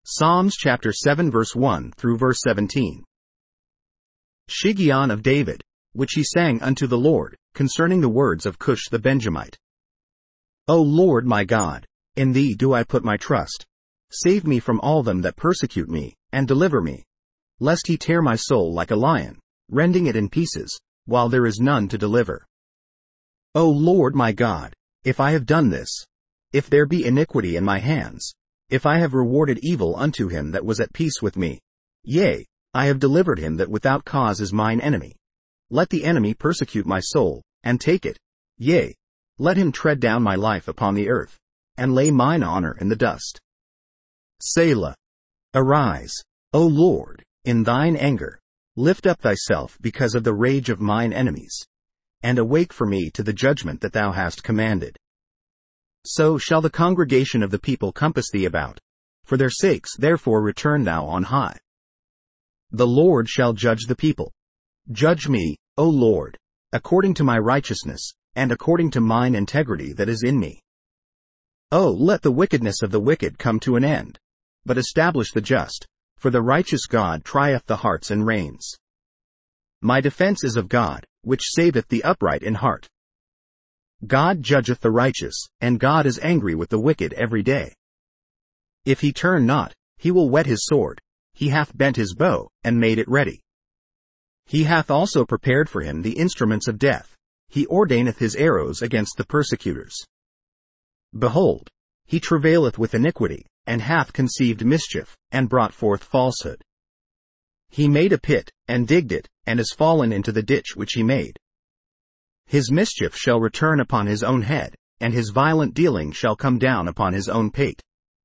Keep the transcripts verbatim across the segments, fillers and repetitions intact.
Psalms chapter seven verse one through verse seventeen. Shiggaion of David, which he sang unto the Lord, concerning the words of Cush the Benjamite. O Lord my God, in thee do I put my trust. Save me from all them that persecute me, and deliver me. Lest he tear my soul like a lion, rending it in pieces, while there is none to deliver. O Lord my God, if I have done this, if there be iniquity in my hands, if I have rewarded evil unto him that was at peace with me, yea, I have delivered him that without cause is mine enemy. Let the enemy persecute my soul, and take it, yea, let him tread down my life upon the earth, and lay mine honor in the dust. Selah. Arise, O Lord, in thine anger, lift up thyself because of the rage of mine enemies, and awake for me to the judgment that thou hast commanded. So shall the congregation of the people compass thee about. For their sakes therefore return thou on high. The Lord shall judge the people. Judge me, O Lord, according to my righteousness, and according to mine integrity that is in me. O let the wickedness of the wicked come to an end, but establish the just, for the righteous God trieth the hearts and reins. My defense is of God, which saveth the upright in heart. God judgeth the righteous, and God is angry with the wicked every day. If he turn not, he will whet his sword, he hath bent his bow, and made it ready. He hath also prepared for him the instruments of death, he ordaineth his arrows against the persecutors. Behold, he travaileth with iniquity, and hath conceived mischief, and brought forth falsehood. He made a pit, and digged it, and is fallen into the ditch which he made. His mischief shall return upon his own head, and his violent dealing shall come down upon his own pate.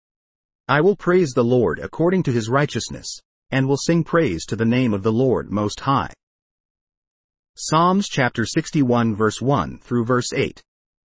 I will praise the Lord according to his righteousness, and will sing praise to the name of the Lord Most High. Psalms chapter sixty-one verse one through verse eight.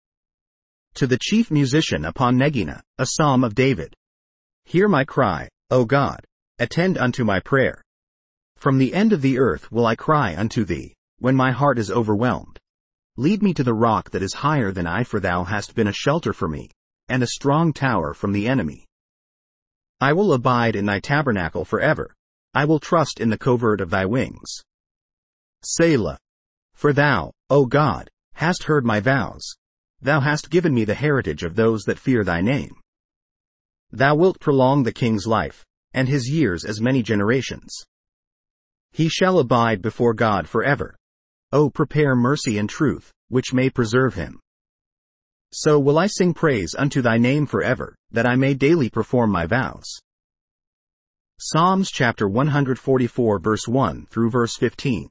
To the chief musician upon Negina, a psalm of David. Hear my cry, O God, attend unto my prayer. From the end of the earth will I cry unto thee, when my heart is overwhelmed. Lead me to the rock that is higher than I, for thou hast been a shelter for me, and a strong tower from the enemy. I will abide in thy tabernacle forever. I will trust in the covert of thy wings. Selah. For thou, O God, hast heard my vows. Thou hast given me the heritage of those that fear thy name. Thou wilt prolong the king's life, and his years as many generations. He shall abide before God forever. O prepare mercy and truth, which may preserve him. So will I sing praise unto thy name forever, that I may daily perform my vows. Psalms chapter one forty-four verse one through verse fifteen.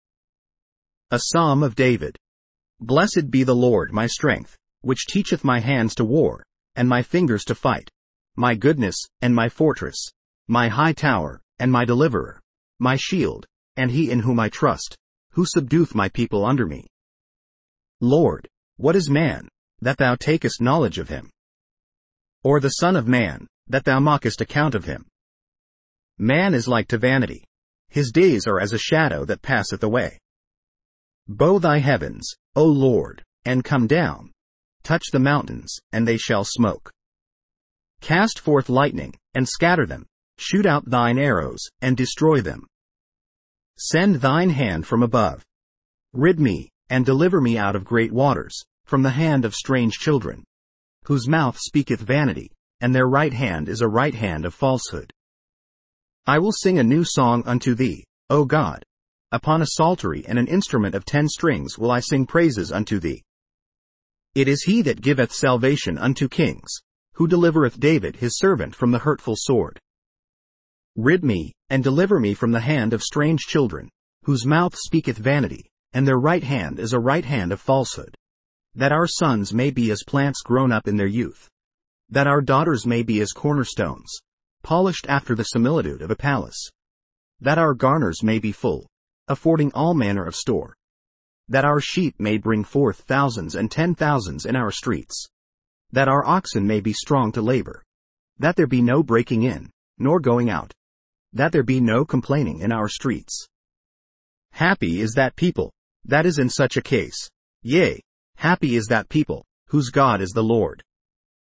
A psalm of David. Blessed be the Lord my strength, which teacheth my hands to war, and my fingers to fight, my goodness, and my fortress, my high tower, and my deliverer, my shield, and he in whom I trust, who subdueth my people under me. Lord, what is man, that thou takest knowledge of him? Or the son of man, that thou mockest account of him? Man is like to vanity. His days are as a shadow that passeth away. Bow thy heavens, O Lord, and come down. Touch the mountains, and they shall smoke. Cast forth lightning, and scatter them. Shoot out thine arrows, and destroy them. Send thine hand from above. Rid me, and deliver me out of great waters, from the hand of strange children, whose mouth speaketh vanity, and their right hand is a right hand of falsehood. I will sing a new song unto thee, O God. Upon a psaltery and an instrument of ten strings will I sing praises unto thee. It is he that giveth salvation unto kings, who delivereth David his servant from the hurtful sword. Rid me, and deliver me from the hand of strange children, whose mouth speaketh vanity, and their right hand is a right hand of falsehood. That our sons may be as plants grown up in their youth. That our daughters may be as cornerstones, polished after the similitude of a palace. That our garners may be full, affording all manner of store. That our sheep may bring forth thousands and ten thousands in our streets. That our oxen may be strong to labor. That there be no breaking in, nor going out. That there be no complaining in our streets. Happy is that people, that is in such a case. Yea, happy is that people, whose God is the Lord.